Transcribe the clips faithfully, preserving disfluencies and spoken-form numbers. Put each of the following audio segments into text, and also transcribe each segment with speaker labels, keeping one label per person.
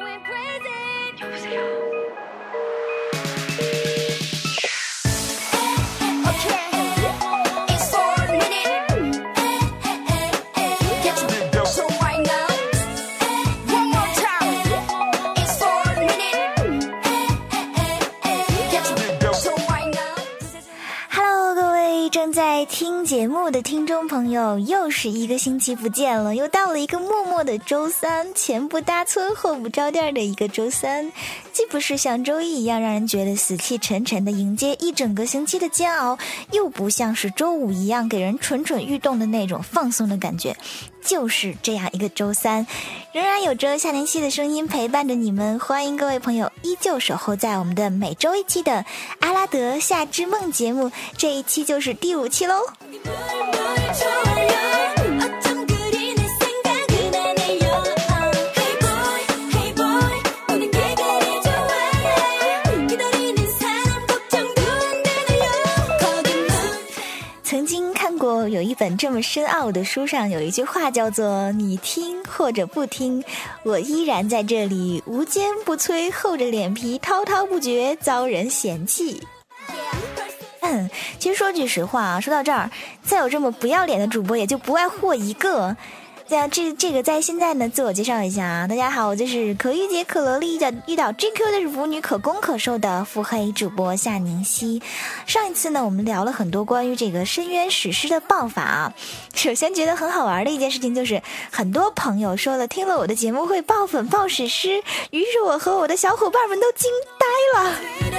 Speaker 1: 听节目的听众朋友，又是一个星期不见了，又到了一个默默的周三，前不搭村后不着店的一个周三，既不是像周一一样让人觉得死气沉沉的迎接一整个星期的煎熬，又不像是周五一样给人蠢蠢欲动的那种放松的感觉，就是这样一个周三，仍然有着夏宁熙的声音陪伴着你们。欢迎各位朋友依旧守候在我们的每周一期的阿拉德夏之梦节目，这一期就是第五期喽。曾经看过有一本这么深奥的书，上有一句话叫做你听或者不听，我依然在这里无坚不摧，厚着脸皮滔滔不绝，遭人嫌弃。嗯，其实说句实话啊，说到这儿，再有这么不要脸的主播也就不外乎我一个。这这这个在现在呢，自我介绍一下啊，大家好，我就是可御姐可萝莉遇到遇到 G Q 的腐女可攻可受的腹黑主播夏宁熙。上一次呢，我们聊了很多关于这个深渊史诗的爆法啊。首先觉得很好玩的一件事情就是，很多朋友说了听了我的节目会爆粉爆史诗，于是我和我的小伙伴们都惊呆了。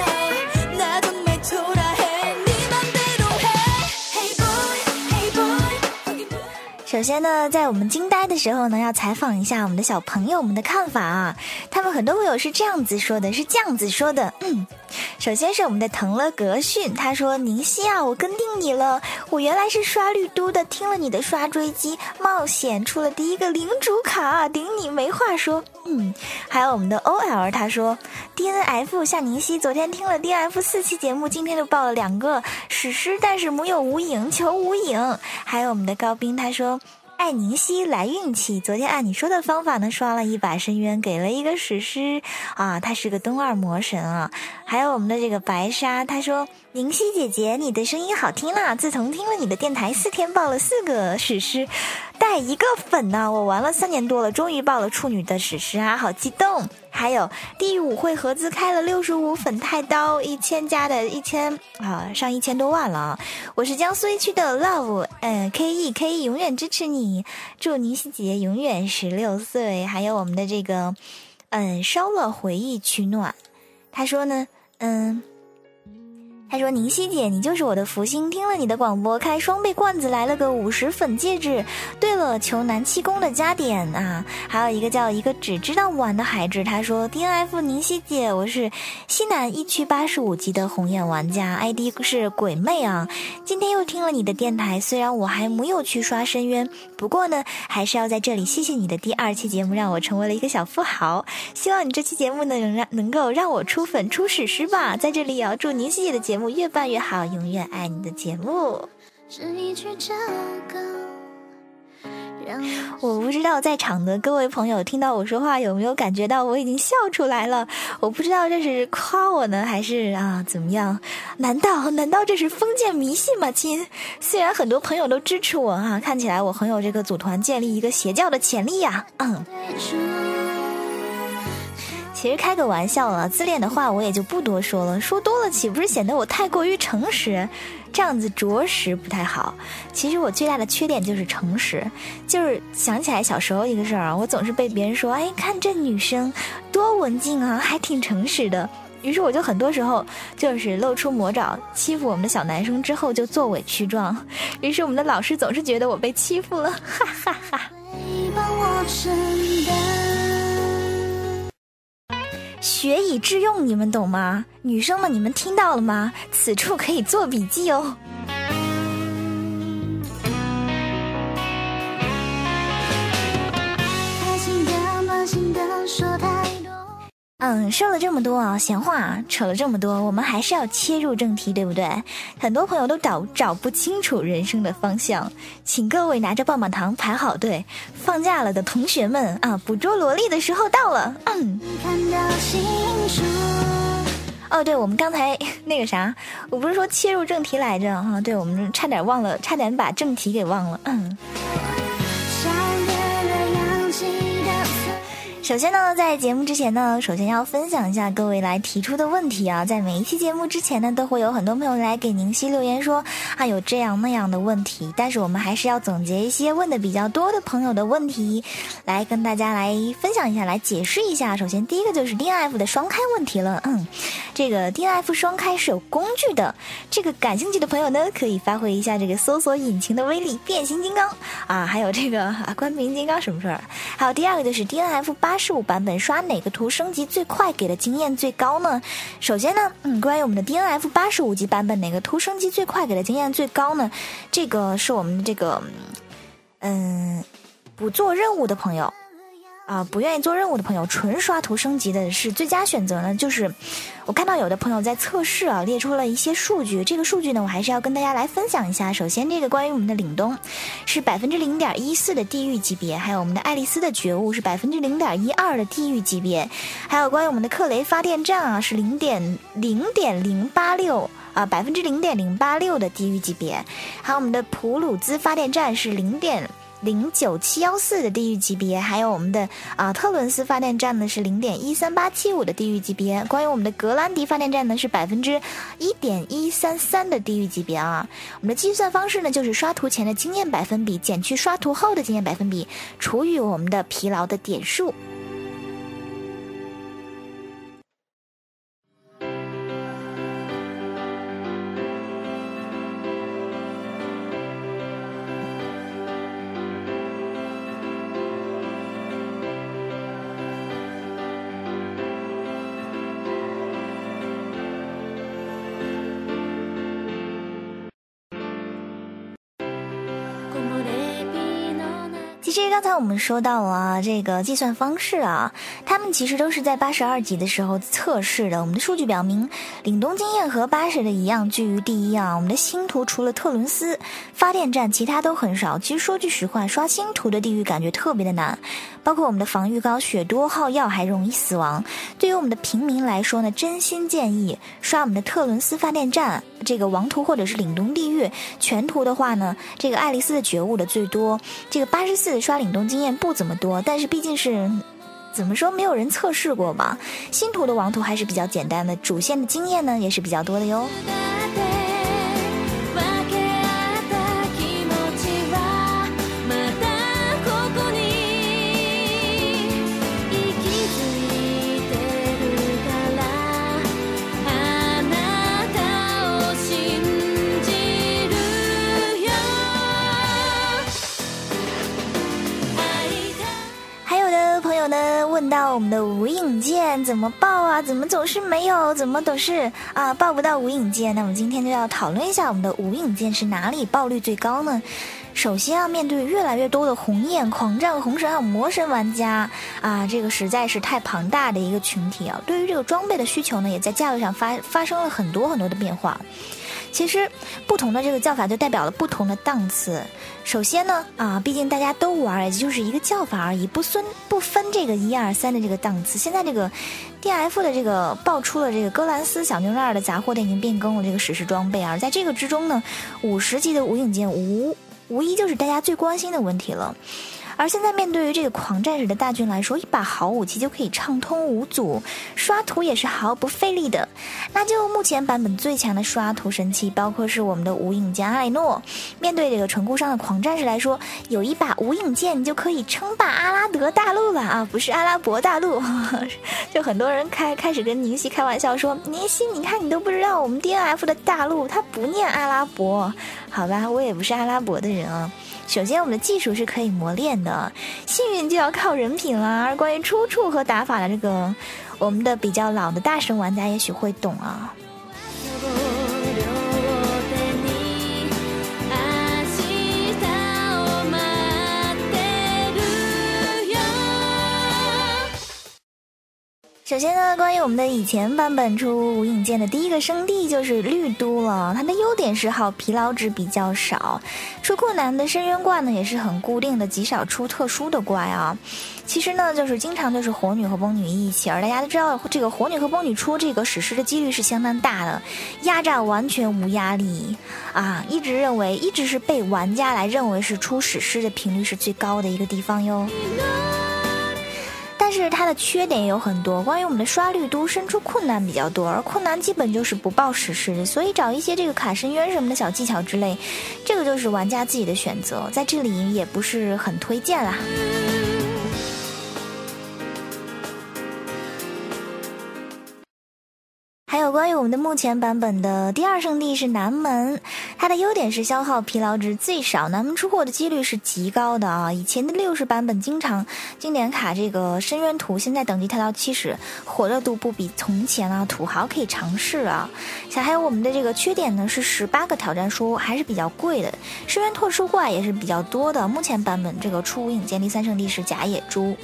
Speaker 1: 首先呢，在我们惊呆的时候呢，要采访一下我们的小朋友们的看法啊。他们很多朋友是这样子说的，是这样子说的。嗯，首先是我们的腾了格逊，他说：宁熙啊，我跟定你了，我原来是刷绿都的，听了你的刷追击冒险出了第一个领主卡，顶你没话说。嗯，还有我们的 O L， 他说 D N F 夏宁熙，昨天听了 D N F 四期节目，今天就报了两个史诗，但是木有无影，求无影。还有我们的高冰，他说爱宁熙来运气，昨天按你说的方法呢，刷了一把深渊，给了一个史诗啊，他是个东二魔神啊。还有我们的这个白沙，他说宁熙姐姐，你的声音好听啦，自从听了你的电台，四天报了四个史诗，带一个粉呢、啊，我玩了三年多了，终于报了处女的史诗啊，好激动。还有第五会合资开了六十五粉太刀，一千加的一千啊，上一千多万了啊！我是江苏一区的 Love， 嗯 ，K E K E 永远支持你，祝宁熙姐永远十六岁。还有我们的这个，嗯，烧了回忆取暖，他说呢，嗯。他说宁熙姐，你就是我的福星，听了你的广播，开双倍罐子来了个五十粉戒指。对了，求男气功的加点啊！还有一个叫一个只知道玩的孩子，他说 D N F 宁熙姐，我是西南一区八十五级的红眼玩家 ，I D 是鬼魅啊。今天又听了你的电台，虽然我还没有去刷深渊，不过呢，还是要在这里谢谢你的第二期节目，让我成为了一个小富豪。希望你这期节目呢，能让能够让我出粉出史诗吧。在这里也要祝宁熙姐的节目越办越好，永远爱你的节目。我不知道在场的各位朋友听到我说话有没有感觉到我已经笑出来了，我不知道这是夸我呢还是啊怎么样，难道难道这是封建迷信吗亲？虽然很多朋友都支持我啊，看起来我很有这个组团建立一个邪教的潜力呀、啊、嗯。其实开个玩笑了，自恋的话我也就不多说了，说多了岂不是显得我太过于诚实，这样子着实不太好。其实我最大的缺点就是诚实，就是想起来小时候一个事儿，我总是被别人说，哎，看这女生多文静啊，还挺诚实的。于是我就很多时候就是露出魔爪欺负我们的小男生，之后就作伪屈状，于是我们的老师总是觉得我被欺负了，哈哈哈。学以致用，你们懂吗？女生们，你们听到了吗？此处可以做笔记哦。 嗯，说了这么多啊，闲话啊，扯了这么多，我们还是要切入正题，对不对？很多朋友都找找不清楚人生的方向，请各位拿着棒棒糖排好队。放假了的同学们啊，捕捉萝莉的时候到了。嗯。哦，对，我们刚才那个啥，我不是说切入正题来着啊？对，我们差点忘了，差点把正题给忘了。嗯。首先呢，在节目之前呢，首先要分享一下各位来提出的问题啊。在每一期节目之前呢，都会有很多朋友来给宁熙留言说啊有这样那样的问题，但是我们还是要总结一些问的比较多的朋友的问题，来跟大家来分享一下，来解释一下。首先第一个就是 D N F 的双开问题了。嗯，这个 D N F 双开是有工具的，这个感兴趣的朋友呢，可以发挥一下这个搜索引擎的威力，变形金刚啊，还有这个啊关平金刚什么事儿。还有第二个就是 D N F 八十五版本刷哪个图升级最快，给的经验最高呢？首先呢，嗯，关于我们的 D N F 八十五级版本哪个图升级最快，给的经验最高呢？这个是我们的这个，嗯，不做任务的朋友。啊、呃，不愿意做任务的朋友，纯刷图升级的是最佳选择呢。就是我看到有的朋友在测试啊，列出了一些数据，这个数据呢，我还是要跟大家来分享一下。首先，这个关于我们的凛冬是百分之零点一四的地狱级别，还有我们的爱丽丝的觉悟是百分之零点一二的地狱级别，还有关于我们的克雷发电站啊是零点零点零八六。啊，百分之零点零八六的地狱级别，还有我们的普鲁兹发电站是零点零九七幺四的地狱级别，还有我们的啊特伦斯发电站呢是零点一三八七五的地狱级别。关于我们的格兰迪发电站呢是百分之一点一三三的地狱级别啊。我们的计算方式呢就是刷图前的经验百分比减去刷图后的经验百分比，除以我们的疲劳的点数。其实刚才我们说到了这个计算方式啊，他们其实都是在八十二级的时候测试的。我们的数据表明，凛冬经验和八十的一样居于第一啊。我们的星图除了特伦斯发电站，其他都很少。其实说句实话，刷星图的地狱感觉特别的难，包括我们的防御高、血多、耗药，还容易死亡。对于我们的平民来说呢，真心建议刷我们的特伦斯发电站这个王图或者是凛冬地狱。全图的话呢，这个爱丽丝的觉悟的最多，这个八十四刷凛冬经验不怎么多，但是毕竟是怎么说没有人测试过吧。新图的王图还是比较简单的，主线的经验呢也是比较多的哟。问到我们的无影剑怎么爆啊？怎么总是没有？怎么总是啊爆不到无影剑？那我们今天就要讨论一下我们的无影剑是哪里爆率最高呢？首先要面对越来越多的红焰、狂战、红神还有魔神玩家啊，这个实在是太庞大的一个群体啊。对于这个装备的需求呢，也在价格上发发生了很多很多的变化。其实不同的这个叫法就代表了不同的档次。首先呢啊，毕竟大家都玩，也就是一个叫法而已，不分不分这个一二三的这个档次。现在这个 D F 的这个爆出了这个戈兰斯小牛二的杂货店已经变更了这个史诗装备啊，而在这个之中呢，五十级的无影剑无无疑就是大家最关心的问题了。而现在面对于这个狂战士的大军来说，一把好武器就可以畅通无阻，刷图也是毫不费力的。那就目前版本最强的刷图神器，包括是我们的无影剑阿雷诺。面对这个纯固伤的狂战士来说，有一把无影剑你就可以称霸阿拉德大陆了啊，不是阿拉伯大陆。就很多人开开始跟宁熙开玩笑说，宁熙你看你都不知道我们 D N F 的大陆它不念阿拉伯。好吧，我也不是阿拉伯的人啊。首先我们的技术是可以磨练的，幸运就要靠人品啦。而关于出处和打法的这个，我们的比较老的大神玩家也许会懂啊。 首先呢，关于我们的以前版本出无影剑的第一个圣地就是绿都了，它的优点是好疲劳值比较少，出困难的深渊怪呢也是很固定的，极少出特殊的怪啊。其实呢，就是经常就是火女和崩女一起，而大家都知道这个火女和崩女出这个史诗的几率是相当大的，压榨完全无压力啊，一直认为一直是被玩家来认为是出史诗的频率是最高的一个地方哟。但是它的缺点也有很多，关于我们的刷绿都生出困难比较多，而困难基本就是不报史诗，所以找一些这个卡深渊什么的小技巧之类，这个就是玩家自己的选择，在这里也不是很推荐啦。还有关于我们的目前版本的第二圣地是南门，它的优点是消耗疲劳值最少，南门出货的几率是极高的啊！以前的六十版本经常经典卡这个深渊图，现在等级抬到七十，火热度不比从前啊，土豪可以尝试啊。还有我们的这个缺点呢是十八个挑战书还是比较贵的，深渊特殊怪也是比较多的。目前版本这个出无影剑第三圣地是假野猪。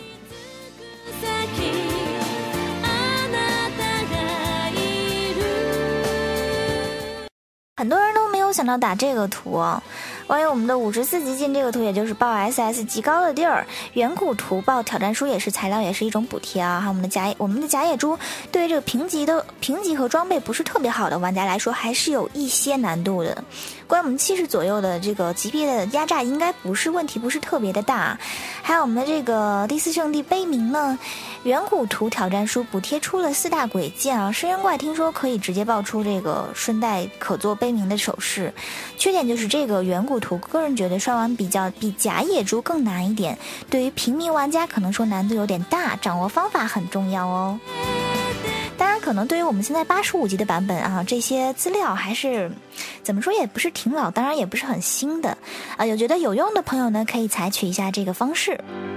Speaker 1: 很多人都没有想到打这个图啊。关于我们的五十四级进这个图，也就是报 S S 极高的地儿，远古图报挑战书也是材料，也是一种补贴啊。还有我们的假我们的假野猪，对于这个评级的评级和装备不是特别好的玩家来说，还是有一些难度的。关于我们七十左右的这个级别的压榨，应该不是问题，不是特别的大。还有我们的这个第四圣地悲鸣呢，远古图挑战书补贴出了四大鬼剑啊，深渊怪听说可以直接爆出这个顺带可做悲鸣的手势，缺点就是这个远古图个人觉得刷完比较比假野猪更难一点，对于平民玩家可能说难度有点大，掌握方法很重要哦。当然可能对于我们现在八十五级的版本啊，这些资料还是怎么说也不是挺老，当然也不是很新的啊，有觉得有用的朋友呢可以采取一下这个方式。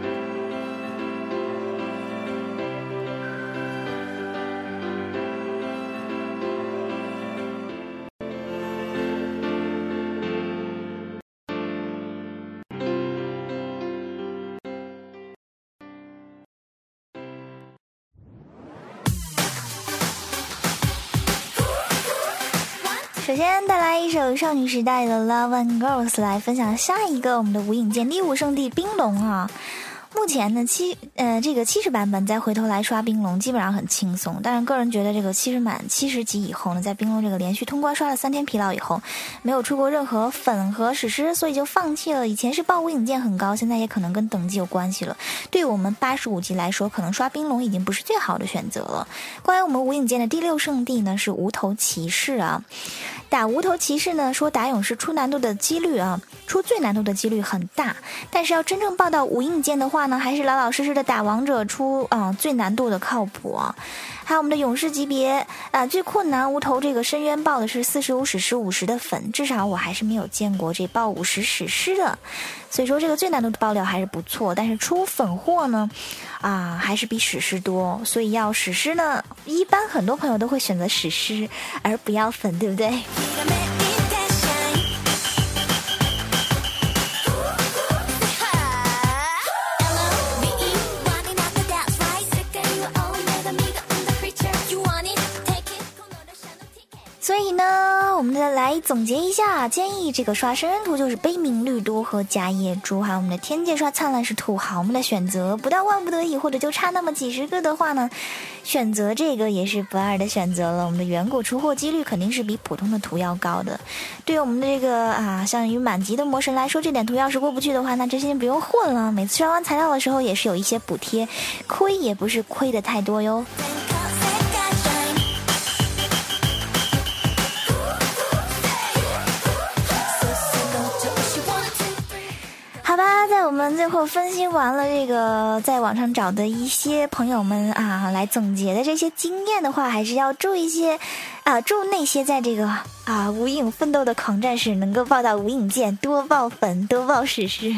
Speaker 1: 首先带来一首少女时代的 Love and Girls 来分享下一个我们的无影剑第五圣地冰龙啊。目前呢七呃这个七十版本再回头来刷冰龙基本上很轻松，但是个人觉得这个七十满七十级以后呢，在冰龙这个连续通关刷了三天疲劳以后，没有出过任何粉和史诗，所以就放弃了。以前是报无影剑很高，现在也可能跟等级有关系了。对于我们八十五级来说，可能刷冰龙已经不是最好的选择了。关于我们无影剑的第六圣地呢是无头骑士啊。打无头骑士呢，说打勇士出难度的几率啊，出最难度的几率很大，但是要真正报到无影剑的话呢，还是老老实实的打王者出啊、呃、最难度的靠谱啊。还有我们的勇士级别啊、呃，最困难无头这个深渊报的是四十五史诗五十的粉，至少我还是没有见过这报五十史诗的，所以说这个最难度的爆料还是不错，但是出粉货呢啊还是比史诗多，所以要史诗呢，一般很多朋友都会选择史诗而不要粉，对不对？所以呢，我们再来总结一下，建议这个刷深渊图就是悲鸣绿都和假野猪，还有我们的天界刷灿烂是土豪们的选择，不到万不得已或者就差那么几十个的话呢，选择这个也是不二的选择了。我们的远古出货几率肯定是比普通的图要高的，对于我们的这个啊，像于满级的魔神来说，这点图要是过不去的话，那真心不用混了。每次刷完材料的时候也是有一些补贴，亏也不是亏的太多哟。好吧，在我们最后分析完了这个在网上找的一些朋友们啊来总结的这些经验的话，还是要祝一些啊祝那些在这个啊无影奋斗的狂战士能够报到无影剑，多爆粉，多爆史诗。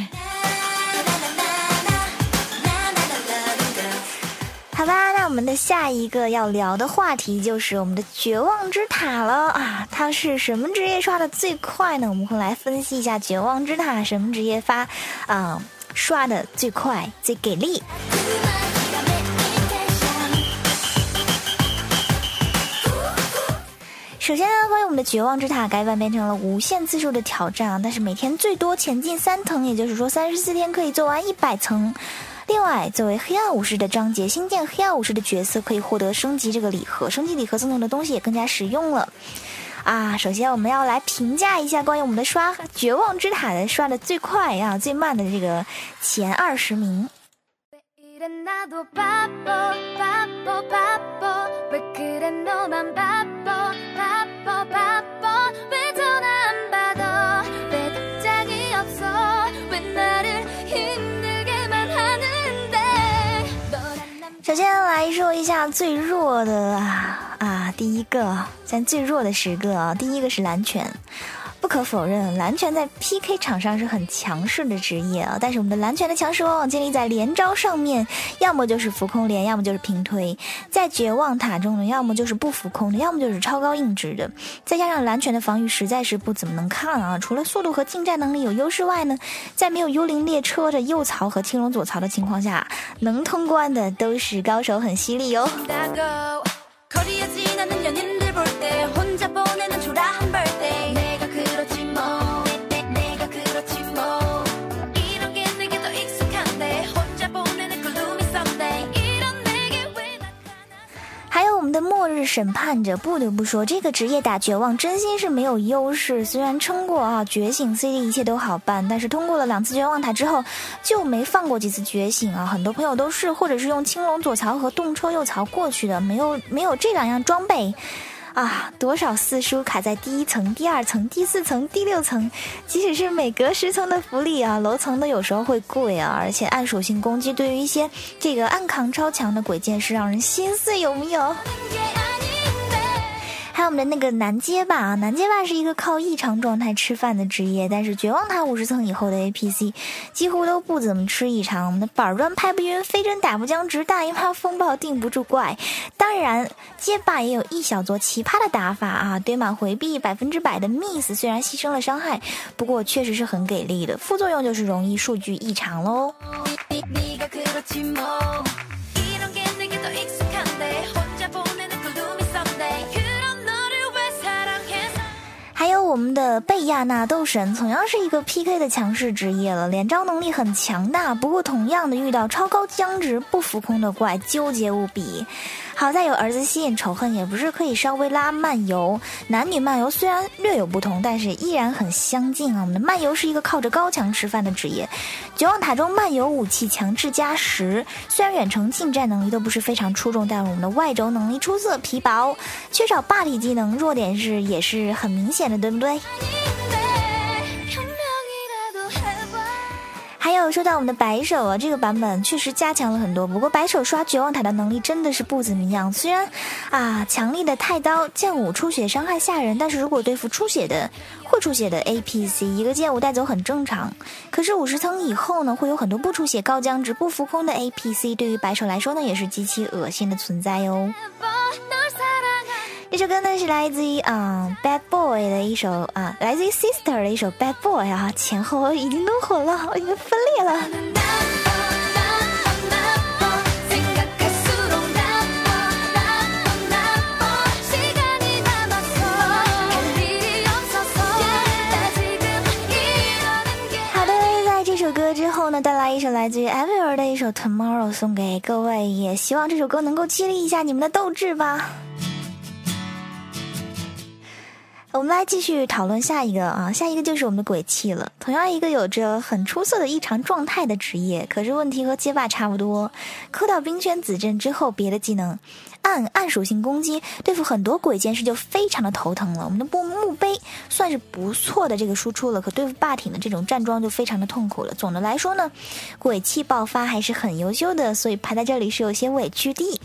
Speaker 1: 好吧，那我们的下一个要聊的话题就是我们的绝望之塔了啊！它是什么职业刷的最快呢？我们会来分析一下绝望之塔什么职业发啊、呃、刷的最快最给力。 首先呢，关于我们的绝望之塔改版变成了无限次数的挑战啊，但是每天最多前进三层，也就是说三十四天可以做完一百层。另外，作为黑暗武士的章节，新建黑暗武士的角色可以获得升级这个礼盒，升级礼盒赠送的东西也更加实用了。啊，首先我们要来评价一下关于我们的刷绝望之塔的刷的最快啊、最慢的这个前二十名。首先来说一下最弱的啊啊，第一个，咱最弱的十个啊，第一个是蓝犬。不可否认，蓝拳在 P K 场上是很强势的职业啊，但是我们的蓝拳的强势往往建立在连招上面，要么就是浮空连，要么就是平推。在绝望塔中呢，要么就是不浮空的，要么就是超高硬直的。再加上蓝拳的防御实在是不怎么能看啊，除了速度和近战能力有优势外呢，在没有幽灵列车的右槽和青龙左槽的情況下，能通关的都是高手，很犀利哦。还有我们的末日审判者，不得不说这个职业打绝望真心是没有优势，虽然撑过啊觉醒 C D 一切都好办，但是通过了两次绝望塔之后就没放过几次觉醒啊，很多朋友都是或者是用青龙左槽和动车右槽过去的，没有没有这两样装备啊，多少四叔卡在第一层、第二层、第四层、第六层，即使是每隔十层的福利啊，楼层都有时候会贵啊，而且暗属性攻击对于一些这个暗扛超强的鬼剑士让人心碎，有没有？还有我们的那个南街霸啊，南街霸是一个靠异常状态吃饭的职业，但是绝望塔五十层以后的 A P C 几乎都不怎么吃异常。我们的板砖拍不晕，飞针打不僵直，大姨妈风暴定不住怪。当然，街霸也有一小撮奇葩的打法啊，堆满回避百分之百的 miss， 虽然牺牲了伤害，不过确实是很给力的。副作用就是容易数据异常喽。还有我们的贝亚纳斗神，同样是一个 P K 的强势职业了，连招能力很强大，不过同样的遇到超高僵直不浮空的怪，纠结无比。好在有儿子吸引仇恨，也不是可以稍微拉漫游。男女漫游虽然略有不同，但是依然很相近啊。我们的漫游是一个靠着高强吃饭的职业，绝望塔中漫游武器强制加十，虽然远程近战能力都不是非常出众，但是我们的外轴能力出色，皮薄，缺少霸体技能，弱点是也是很明显的，对不对？还有说到我们的白手啊，这个版本确实加强了很多，不过白手刷绝望塔的能力真的是不怎么样。虽然啊，强力的太刀剑舞出血伤害吓人，但是如果对付出血的会出血的 A P C， 一个剑舞带走很正常。可是五十层以后呢，会有很多不出血高僵直不浮空的 A P C， 对于白手来说呢，也是极其恶心的存在哟。这首歌呢是来自于啊、uh, Bad Boy 的一首啊，来自于 Sister 的一首 Bad Boy 啊，前后已经都混了，已经分裂了。好的，在这首歌之后呢，带来一首来自于 Ever 的一首 Tomorrow 送给各位，也希望这首歌能够激励一下你们的斗志吧。我们来继续讨论下一个啊，下一个就是我们的鬼泣了。同样一个有着很出色的异常状态的职业，可是问题和街霸差不多。磕到冰圈子阵之后，别的技能暗暗属性攻击对付很多鬼剑士就非常的头疼了。我们的墓墓碑算是不错的这个输出了，可对付霸体的这种站桩就非常的痛苦了。总的来说呢，鬼泣爆发还是很优秀的，所以排在这里是有些委屈的。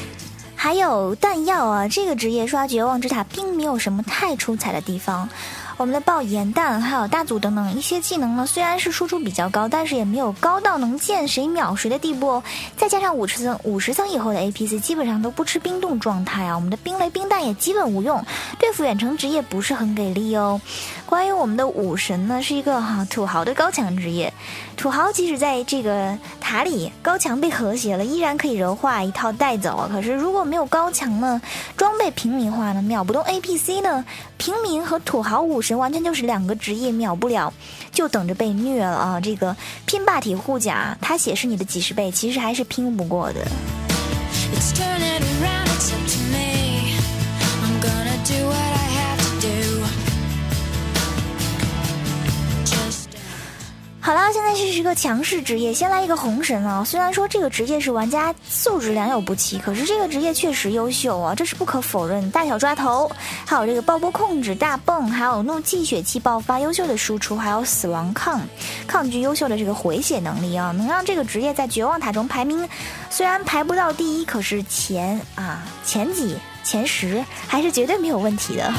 Speaker 1: 还有弹药啊，这个职业刷绝望之塔并没有什么太出彩的地方。 我们的爆炎弹还有大组等等一些技能呢，虽然是输出比较高，但是也没有高到能见谁秒谁的地步哦。再加上五十层五十层以后的 A P C 基本上都不吃冰冻状态啊，我们的冰雷冰弹也基本无用，对付远程职业不是很给力哦。关于我们的武神呢，是一个哈、啊、土豪的高强职业，土豪即使在这个塔里高强被和谐了，依然可以柔化一套带走啊。可是如果没有高强呢，装备平民化呢，秒不动 A P C 呢，平民和土豪武神完全就是两个职业，秒不了就等着被虐了啊！这个拼霸体护甲，它血是你的几十倍，其实还是拼不过的。好了，现在是一个强势职业，先来一个红神啊！虽然说这个职业是玩家素质良莠不齐，可是这个职业确实优秀啊，这是不可否认。大小抓头，还有这个爆波控制、大泵，还有怒气血气爆发，优秀的输出，还有死亡抗抗拒优秀的这个回血能力啊，能让这个职业在绝望塔中排名，虽然排不到第一，可是前啊前几前十还是绝对没有问题的。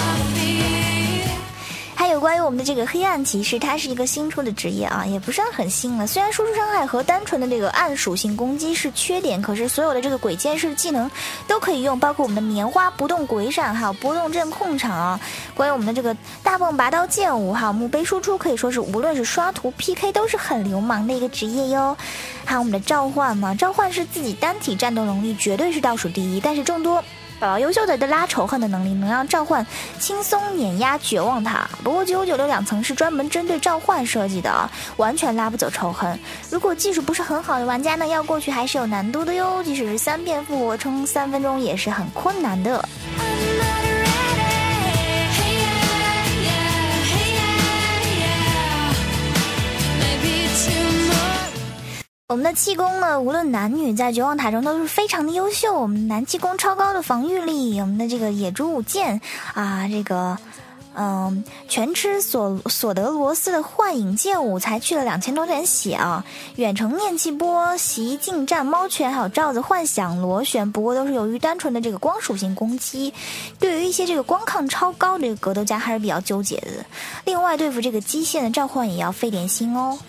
Speaker 1: 还有关于我们的这个黑暗骑士，它是一个新出的职业啊，也不算很新了。虽然输出伤害和单纯的这个暗属性攻击是缺点，可是所有的这个鬼剑士技能都可以用，包括我们的棉花不动鬼闪，还有波动阵控场啊。关于我们的这个大泵拔刀剑舞，还有墓碑输出，可以说是无论是刷图 P K 都是很流氓的一个职业哟。还有我们的召唤嘛，召唤是自己单体战斗能力绝对是倒数第一，但是众多宝宝优秀的拉仇恨的能力，能让召唤轻松碾压绝望塔。不过九九六两层是专门针对召唤设计的啊，完全拉不走仇恨。如果技术不是很好的玩家呢，要过去还是有难度的哟。即使是三变复活撑三分钟也是很困难的。我们的气功呢，无论男女，在绝望塔中都是非常的优秀。我们男气功超高的防御力，我们的这个野猪舞剑啊，这个嗯，全吃索索德罗斯的幻影剑舞才去了两千多点血啊！远程念气波、袭近战猫拳，还有罩子幻想螺旋，不过都是由于单纯的这个光属性攻击。对于一些这个光抗超高的这个格斗家还是比较纠结的。另外，对付这个基线的召唤也要费点心哦。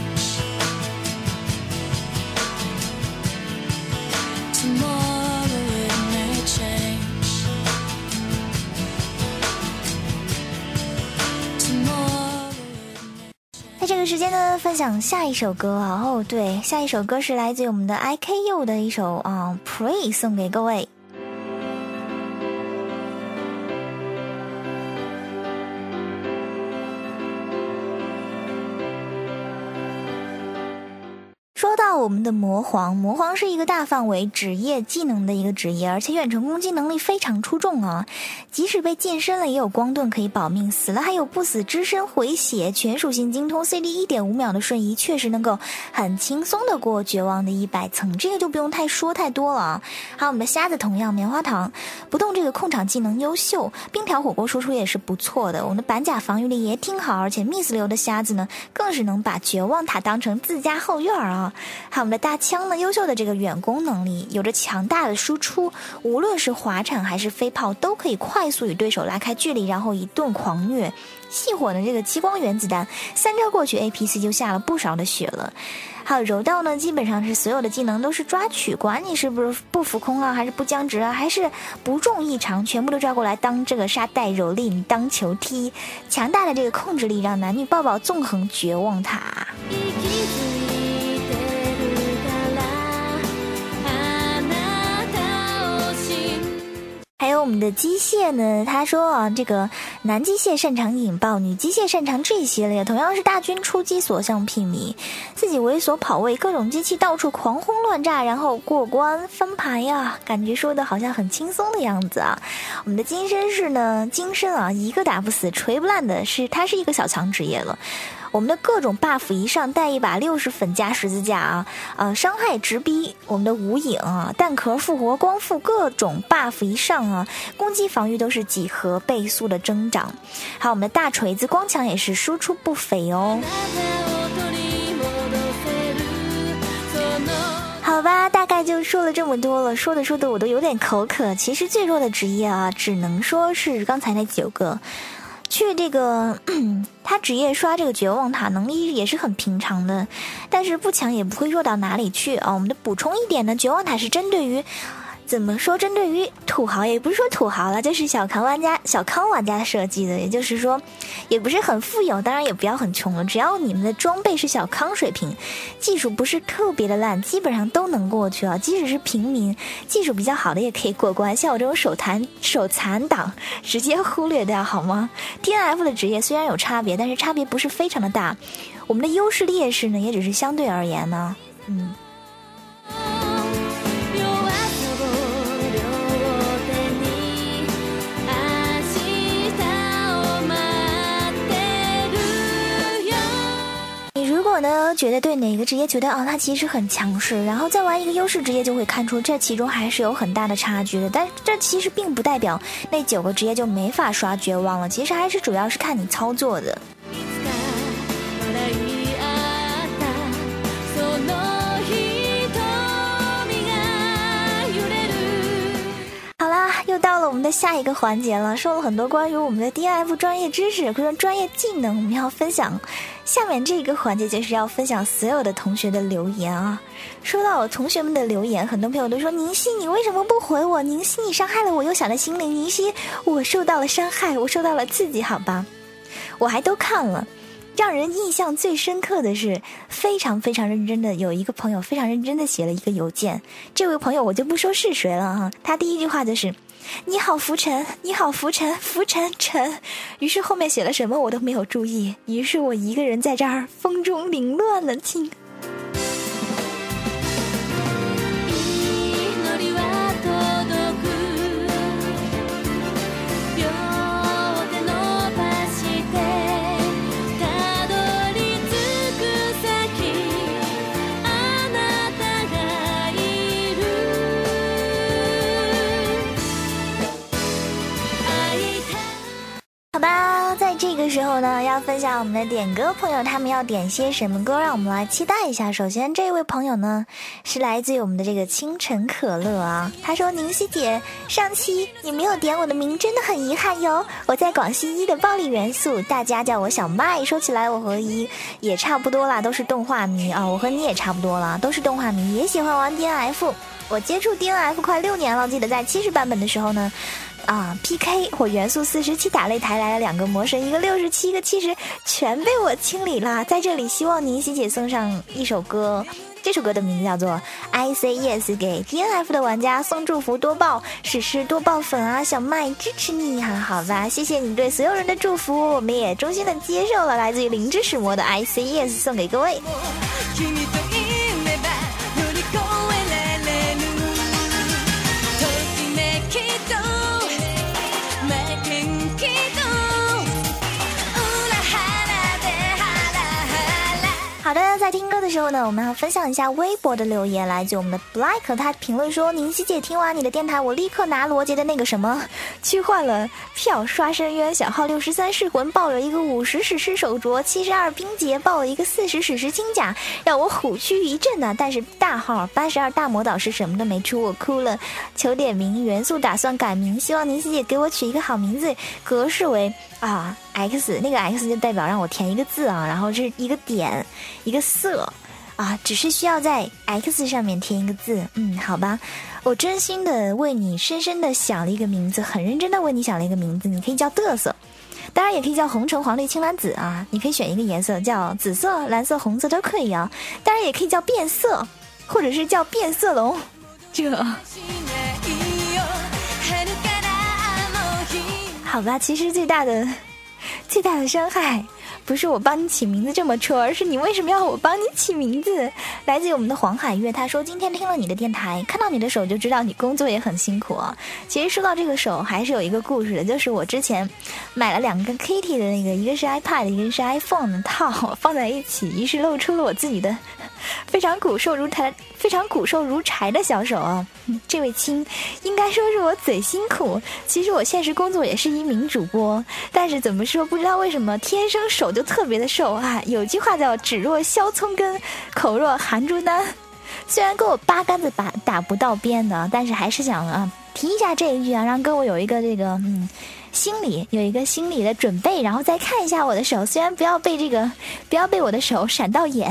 Speaker 1: 在这个时间呢，分享下一首歌啊，哦对，下一首歌是来自于我们的 I K U 的一首啊、嗯、Pray 送给各位。说到我们的魔皇，魔皇是一个大范围职业技能的一个职业，而且远程攻击能力非常出众啊！即使被近身了，也有光盾可以保命，死了还有不死之身回血，全属性精通 C D 一点五 秒的瞬移，确实能够很轻松的过绝望的一百层，这个就不用太说太多了啊！还有我们的瞎子同样，棉花糖不动这个控场技能优秀，冰条火锅输出也是不错的，我们的板甲防御力也挺好，而且 miss 流的瞎子呢，更是能把绝望塔当成自家后院啊！还有我们的大枪呢，优秀的这个远攻能力，有着强大的输出，无论是滑铲还是飞炮，都可以快速与对手拉开距离，然后一顿狂虐。细火的这个激光原子弹，三招过去 A P C 就下了不少的血了。还有柔道呢，基本上是所有的技能都是抓取，管你是不是不浮空啊，还是不僵直啊，还是不中异常，全部都抓过来当这个沙袋蹂躏，当球踢。强大的这个控制力让男女抱抱纵横绝望塔。还有我们的机械呢，他说啊，这个男机械擅长引爆，女机械擅长这些了，同样是大军出击所向披靡，自己猥琐跑位，各种机器到处狂轰乱炸，然后过关翻牌呀，感觉说的好像很轻松的样子啊。我们的金身是呢，金身啊，一个打不死，锤不烂的是，他是一个小强职业了。我们的各种 buff 一上，带一把六十粉加十字架啊，呃，伤害直逼我们的无影啊，弹壳复活光复，各种 buff 一上啊，攻击防御都是几何倍速的增长。还有我们的大锤子光强也是输出不菲哦。好吧，大概就说了这么多了，说的说的我都有点口渴。其实最弱的职业啊，只能说是刚才那九个。 去这个他职业刷这个绝望塔能力也是很平常的，但是不强也不会弱到哪里去啊。我们的补充一点呢，绝望塔是针对于怎么说，针对于土豪，也不是说土豪了，就是小康玩家小康玩家设计的，也就是说也不是很富有，当然也不要很穷了，只要你们的装备是小康水平，技术不是特别的烂，基本上都能过去啊。即使是平民技术比较好的也可以过关，像我这种手残手残党直接忽略掉好吗？ D N F 的职业虽然有差别，但是差别不是非常的大，我们的优势劣势呢也只是相对而言呢。嗯呢，觉得对哪个职业觉得啊，他其实很强势，然后再玩一个优势职业，就会看出这其中还是有很大的差距的。但这其实并不代表那九个职业就没法刷绝望了，其实还是主要是看你操作的。好啦，又到了我们的下一个环节了，说了很多关于我们的 D N F 专业知识和专业技能，我们要分享。下面这个环节就是要分享所有的同学的留言啊。说到我同学们的留言，很多朋友都说宁熙你为什么不回我，宁熙你伤害了我幼小的心灵，宁熙我受到了伤害，我受到了刺激，好吧，我还都看了。让人印象最深刻的是非常非常认真的，有一个朋友非常认真的写了一个邮件，这位朋友我就不说是谁了啊，他第一句话就是你好浮沉，你好浮沉，浮沉沉，于是后面写了什么我都没有注意，于是我一个人在这儿风中凌乱了听。好吧，在这个时候呢，要分享我们的点歌朋友他们要点些什么歌，让我们来期待一下。首先这位朋友呢是来自于我们的这个清晨可乐啊，他说宁熙姐，上期你没有点我的名真的很遗憾哟，我在广西一的暴力元素，大家叫我小麦，说起来我和一也差不多啦，都是动画迷啊，我和你也差不多啦，都是动画迷，也喜欢玩 D N F， 我接触 D N F 快六年了，记得在七十版本的时候呢啊 P K 我元素四十七打擂台来了两个魔神，一个六十七，一个七十，全被我清理啦。在这里希望宁熙姐送上一首歌，这首歌的名字叫做 I Say Yes， 给 D N F 的玩家送祝福，多爆史诗，多爆粉啊，小麦支持你哈，好吧，谢谢你对所有人的祝福，我们也衷心的接受了来自于灵之使魔的 I Say Yes， 送给各位。好的，在听歌的时候呢，我们要分享一下微博的留言，来自我们的 Black， 他评论说宁熙姐听完你的电台，我立刻拿罗杰的那个什么去换了票刷深渊，小号六十三噬魂爆了一个五十史诗手镯，七十二冰结爆了一个四十史诗金甲，让我虎躯一震呢、啊。但是大号八十二大魔导师什么都没出，我哭了。求点名，元素打算改名，希望宁熙姐给我取一个好名字，格式为啊 X， 那个 X 就代表让我填一个字啊，然后是一个点一个色啊，只是需要在 X 上面填一个字。嗯，好吧，我真心的为你深深的想了一个名字，很认真的为你想了一个名字，你可以叫嘚瑟，当然也可以叫红橙黄绿青蓝紫啊，你可以选一个颜色叫紫色蓝色红色都可以啊，当然也可以叫变色，或者是叫变色龙，这好吧，其实最大的最大的伤害不是我帮你起名字这么戳，而是你为什么要我帮你起名字。来自于我们的黄海月，他说今天听了你的电台，看到你的手就知道你工作也很辛苦啊。其实说到这个手还是有一个故事的，就是我之前买了两个 Kitty 的那个，一个是 iPad 一个是 iPhone 的套放在一起，于是露出了我自己的非常骨瘦如柴非常骨瘦如柴的小手啊。这位亲应该说是我嘴辛苦，其实我现实工作也是一名主播，但是怎么说不知道为什么天生手就特别的瘦啊。有句话叫指若削葱根，口若含珠丹，虽然跟我八竿子打打不到边的，但是还是想啊提一下这一句啊，让各位有一个这个嗯心理有一个心理的准备，然后再看一下我的手，虽然不要被这个不要被我的手闪到眼。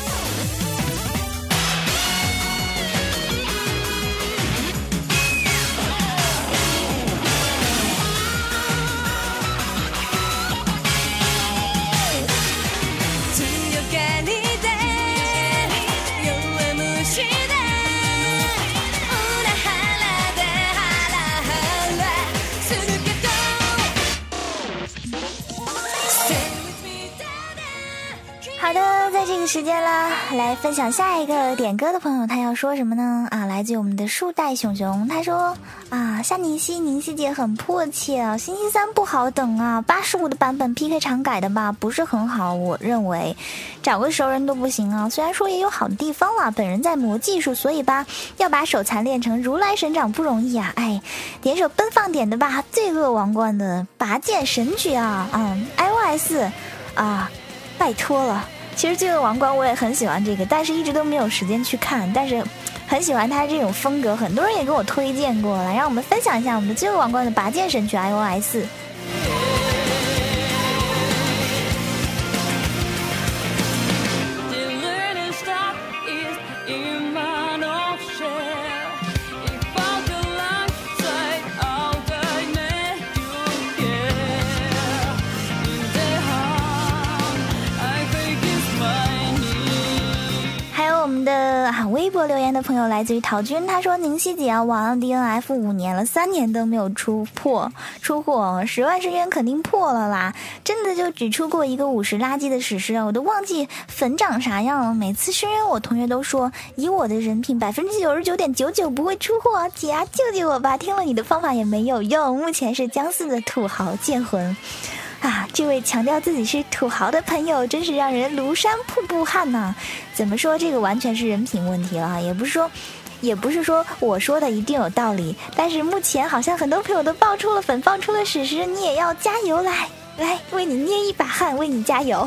Speaker 1: 好的，在这个时间啦，来分享下一个点歌的朋友，他要说什么呢？啊，来自于我们的树袋熊熊，他说啊，夏宁熙，宁熙姐很迫切啊，星期三不好等啊，八十五的版本 P K 场改的吧，不是很好，我认为找个熟人都不行啊。虽然说也有好的地方啦，本人在磨技术，所以吧，要把手残练成如来神掌不容易啊。哎，点首奔放点的吧，罪恶王冠的拔剑神曲啊，嗯 ，iOS 啊，拜托了。其实罪恶王冠我也很喜欢这个，但是一直都没有时间去看，但是很喜欢它这种风格，很多人也给我推荐过，来让我们分享一下我们的罪恶王冠的拔剑神曲 iOS。微博留言的朋友来自于陶军，他说宁熙姐啊，玩了 D N F 五年了，三年都没有出破出货，十万深渊肯定破了啦，真的就只出过一个五十垃圾的史诗啊，我都忘记粉长啥样了。每次深渊我同学都说，以我的人品百分之九十九点九九不会出货，姐啊救救我吧！听了你的方法也没有用，目前是江苏的土豪剑魂。啊，这位强调自己是土豪的朋友真是让人庐山瀑布汗呐、啊！怎么说，这个完全是人品问题了，也不是说也不是说我说的一定有道理，但是目前好像很多朋友都爆出了粉，爆出了史实，你也要加油，来来为你捏一把汗，为你加油。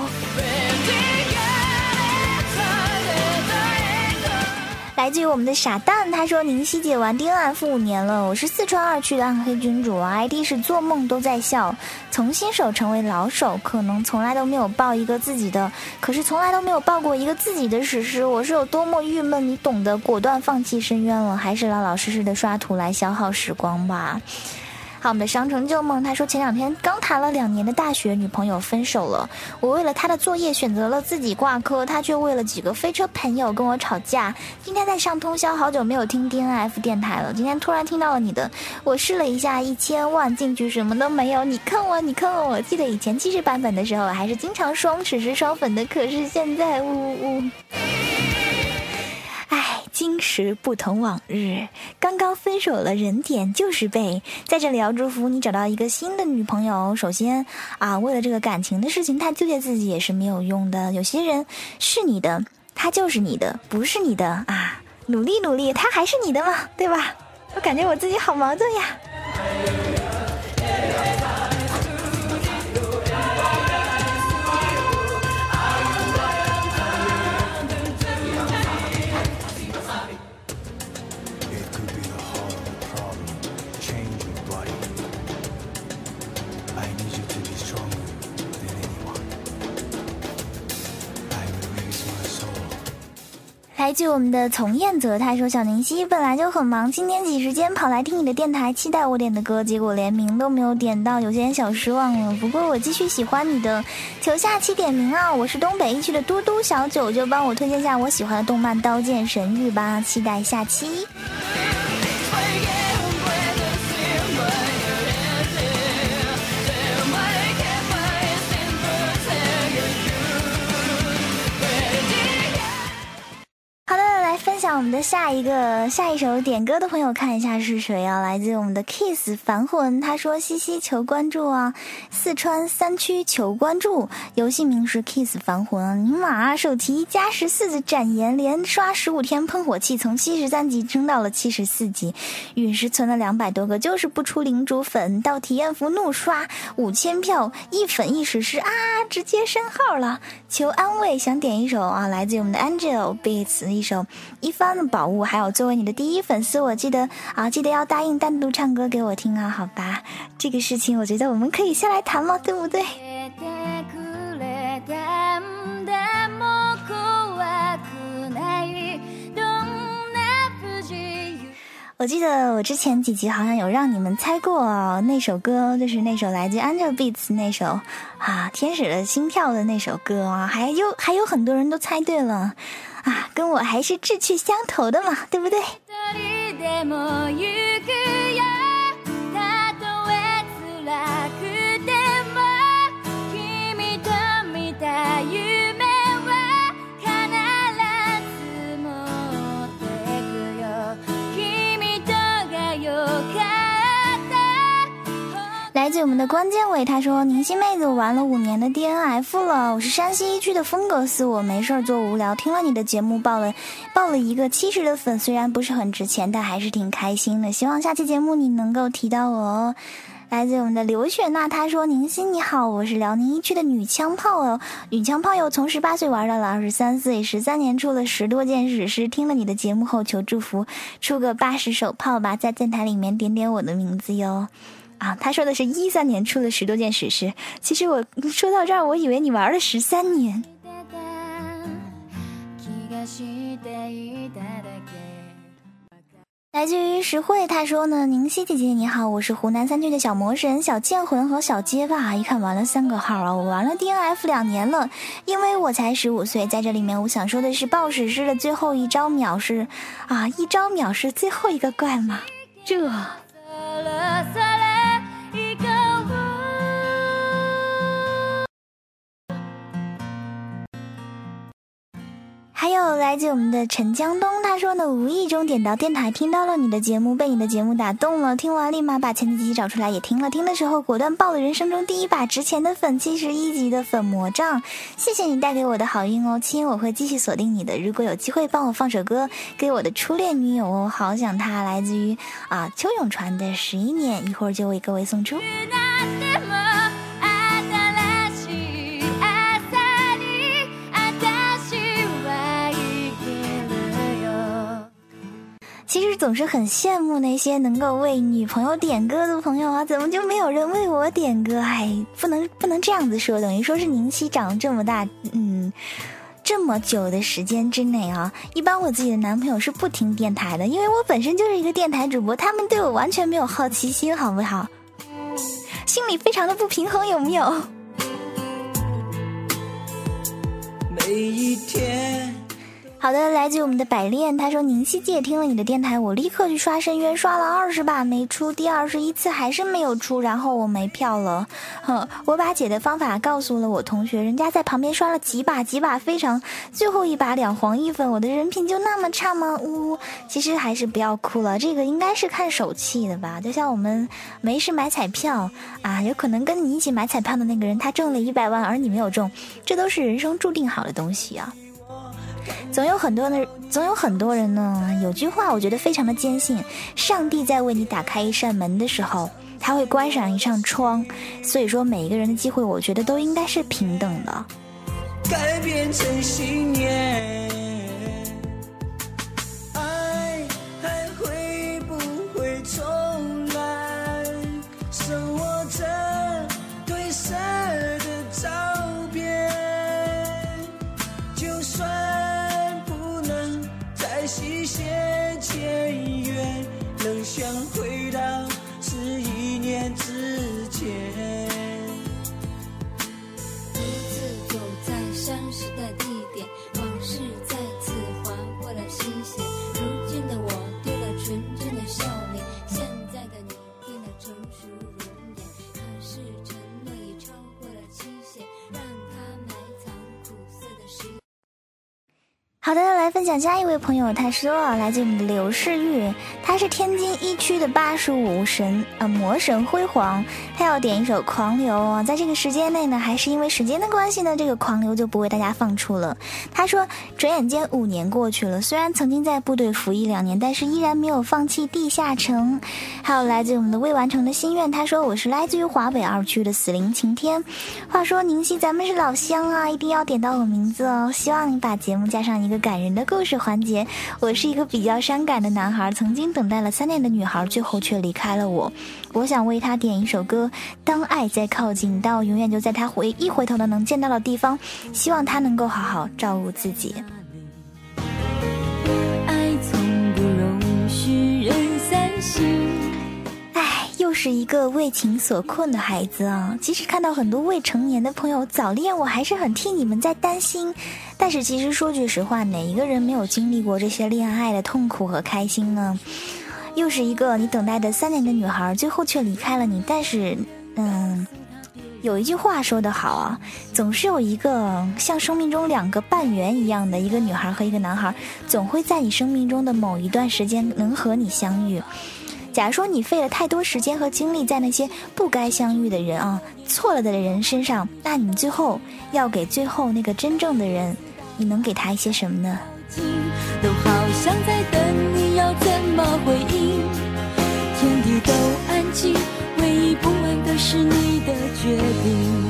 Speaker 1: 来自于我们的傻蛋，他说宁熙姐玩 D N F 五年了，我是四川二区的暗黑君主 I D 是做梦都在笑，从新手成为老手，可能从来都没有报一个自己的，可是从来都没有报过一个自己的史诗，我是有多么郁闷，你懂得，果断放弃深渊了，还是老老实实的刷图来消耗时光吧。好，我们的商城旧梦，他说前两天刚谈了两年的大学女朋友分手了，我为了他的作业选择了自己挂科，他却为了几个飞车朋友跟我吵架。今天在上通宵，好久没有听 D N F 电台了，今天突然听到了你的，我试了一下，一千万进去什么都没有，你坑我，你坑我！我记得以前七十版本的时候还是经常双史诗双粉的，可是现在呜呜。唉，今时不同往日，刚刚分手了，人点就是背。在这里要祝福你找到一个新的女朋友。首先啊，为了这个感情的事情太纠结自己也是没有用的，有些人是你的他就是你的，不是你的啊，努力努力他还是你的嘛，对吧？我感觉我自己好矛盾呀。来自我们的从燕泽，他说小宁熙本来就很忙，今天挤时间跑来听你的电台，期待我点的歌，结果连名都没有点到，有些小失望了。不过我继续喜欢你的，求下期点名啊！我是东北一区的嘟嘟小九，就帮我推荐下我喜欢的动漫《刀剑神域》吧，期待下期。分享我们的下一个下一首点歌的朋友，看一下是谁啊？来自我们的 Kiss 凡魂，他说西西求关注啊，四川三区求关注，游戏名是 Kiss 凡魂，尼玛手提加十四的展颜，连刷十五天喷火器，从七十三级升到了七十四级，陨石存了两百多个，就是不出领主粉，到体验服怒刷五千票，一粉一史诗啊，直接升号了，求安慰，想点一首啊，来自我们的 Angel Beats 一首一番的宝物，还有作为你的第一粉丝，我记得啊，记得要答应单独唱歌给我听啊，好吧？这个事情我觉得我们可以下来谈嘛，对不对？我记得我之前几集好像有让你们猜过、哦、那首歌，就是那首来自 Angelabeats 那首啊天使的心跳的那首歌啊，还有还有很多人都猜对了啊，跟我还是志趣相投的嘛，对不对？来自我们的关键位，他说宁心妹子，我玩了五年的 D N F 了，我是山西一区的风格丝，我没事儿做无聊，听了你的节目报了报了一个七十的粉，虽然不是很值钱，但还是挺开心的，希望下期节目你能够提到我哦。来自我们的刘雪娜，她说宁心你好，我是辽宁一区的女枪炮哦，女枪炮友从十八岁玩到了二十三岁，十三年出了十多件史诗，听了你的节目后求祝福，出个八十手炮吧，在键盘里面点点我的名字哟。啊，他说的是一三年出了十多件史诗，其实我说到这儿，我以为你玩了十三年。来自于石慧，他说呢，宁熙姐姐你好，我是湖南三区的小魔神、小剑魂和小街霸，一看玩了三个号啊，我玩了 D N F 两年了，因为我才十五岁，在这里面我想说的是爆史诗的最后一招秒是啊，一招秒是最后一个怪吗？这还有来自我们的陈江东，他说呢，无意中点到电台，听到了你的节目，被你的节目打动了，听完立马把前几集找出来也听了，听的时候果断爆了人生中第一把值钱的粉，七十一级的粉魔杖，谢谢你带给我的好运哦，亲，我会继续锁定你的，如果有机会帮我放首歌给我的初恋女友哦，好想她，来自于啊邱永传的十一年，一会儿就为各位送出。其实总是很羡慕那些能够为女朋友点歌的朋友啊，怎么就没有人为我点歌？哎，不能不能这样子说，等于说是宁熙长了这么大，嗯，这么久的时间之内啊，一般我自己的男朋友是不听电台的，因为我本身就是一个电台主播，他们对我完全没有好奇心，好不好？心里非常的不平衡，有没有？每一天。好的，来自我们的百炼，他说宁熙姐听了你的电台，我立刻去刷深渊，刷了二十把没出，第二十一次还是没有出，然后我没票了。哼，我把姐的方法告诉了我同学，人家在旁边刷了几把几把非常，最后一把两黄一粉，我的人品就那么差吗？呜、呃，其实还是不要哭了，这个应该是看手气的吧，就像我们没事买彩票啊，有可能跟你一起买彩票的那个人他中了一百万，而你没有中，这都是人生注定好的东西啊。总有很多的，总有很多人呢。有句话我觉得非常的坚信，上帝在为你打开一扇门的时候，他会关上一扇窗。所以说，每一个人的机会，我觉得都应该是平等的。改变成信念，爱还会不会重来？手握着褪色的照片，就算。细写前缘，能想回到十一年之前。独自走在相识的地点，往事再次划过了心弦。如今的我丢了纯真的笑脸，现在的你变得成熟容颜。可是承诺已超过了期限，让它埋藏苦涩的誓言。好的，来分享下一位朋友，他说来自我们的刘世玉，他是天津一区的八十五神呃魔神辉煌，他要点一首狂流啊，在这个时间内呢，还是因为时间的关系呢，这个狂流就不为大家放出了。他说转眼间五年过去了，虽然曾经在部队服役两年，但是依然没有放弃地下城。还有来自我们的未完成的心愿，他说我是来自于华北二区的死灵晴天，话说宁熙咱们是老乡啊，一定要点到我名字哦，希望你把节目加上一个感人的故事环节。我是一个比较伤感的男孩，曾经等待了三年的女孩，最后却离开了我。我想为他点一首歌，当爱再靠近，但我永远就在他回一回头的能见到的地方，希望他能够好好照顾自己。
Speaker 2: 爱从不容许人散心。
Speaker 1: 唉，又是一个为情所困的孩子啊！即使看到很多未成年的朋友早恋，我还是很替你们在担心。但是其实说句实话，哪一个人没有经历过这些恋爱的痛苦和开心呢？又是一个你等待的三年的女孩，最后却离开了你。但是嗯，有一句话说得好啊，总是有一个像生命中两个半圆一样的一个女孩和一个男孩，总会在你生命中的某一段时间能和你相遇。假如说你费了太多时间和精力在那些不该相遇的人啊、错了的人身上，那你最后要给最后那个真正的人，你能给他一些什么呢？
Speaker 2: 都好像在等你，要怎么回应？天地都安静，唯一不安的是你的决定。